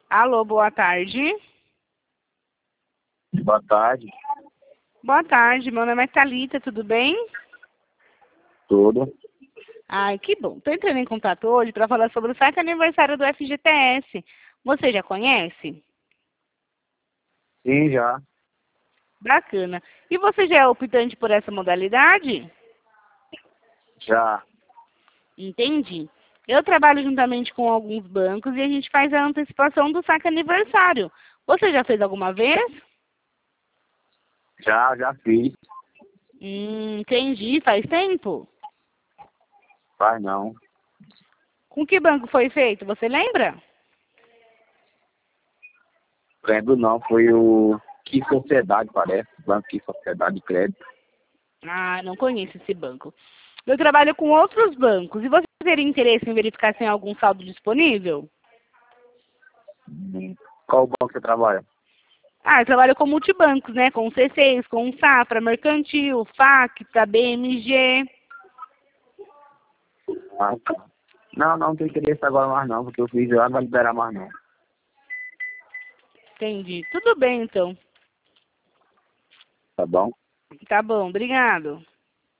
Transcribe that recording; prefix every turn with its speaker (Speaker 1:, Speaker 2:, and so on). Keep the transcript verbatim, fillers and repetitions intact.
Speaker 1: Alô, boa tarde.
Speaker 2: Boa tarde.
Speaker 1: Boa tarde, meu nome é Thalita, tudo bem?
Speaker 2: Tudo.
Speaker 1: Ai, que bom. Estou entrando em contato hoje para falar sobre o saque aniversário do F G T S. Você já conhece?
Speaker 2: Sim, já.
Speaker 1: Bacana. E você já é optante por essa modalidade?
Speaker 2: Já.
Speaker 1: Entendi. Eu trabalho juntamente com alguns bancos e a gente faz a antecipação do saque aniversário. Você já fez alguma vez?
Speaker 2: Já, já fiz.
Speaker 1: Hum, entendi. Faz tempo?
Speaker 2: Faz não.
Speaker 1: Com que banco foi feito? Você lembra?
Speaker 2: Lembro não, foi o Que Sociedade, parece. Banco Que Sociedade de Crédito.
Speaker 1: Ah, não conheço esse banco. Eu trabalho com outros bancos. E você teria interesse em verificar se tem algum saldo disponível?
Speaker 2: Hum. Qual banco você trabalha?
Speaker 1: Ah, eu trabalho com multibancos, né? Com C seis, com Safra, Mercantil, Facta, B M G.
Speaker 2: Ah, tá. Não, não tem interesse agora mais não, porque eu fiz lá, não vai liberar mais não.
Speaker 1: Entendi. Tudo bem, então.
Speaker 2: Tá bom?
Speaker 1: Tá bom, obrigado.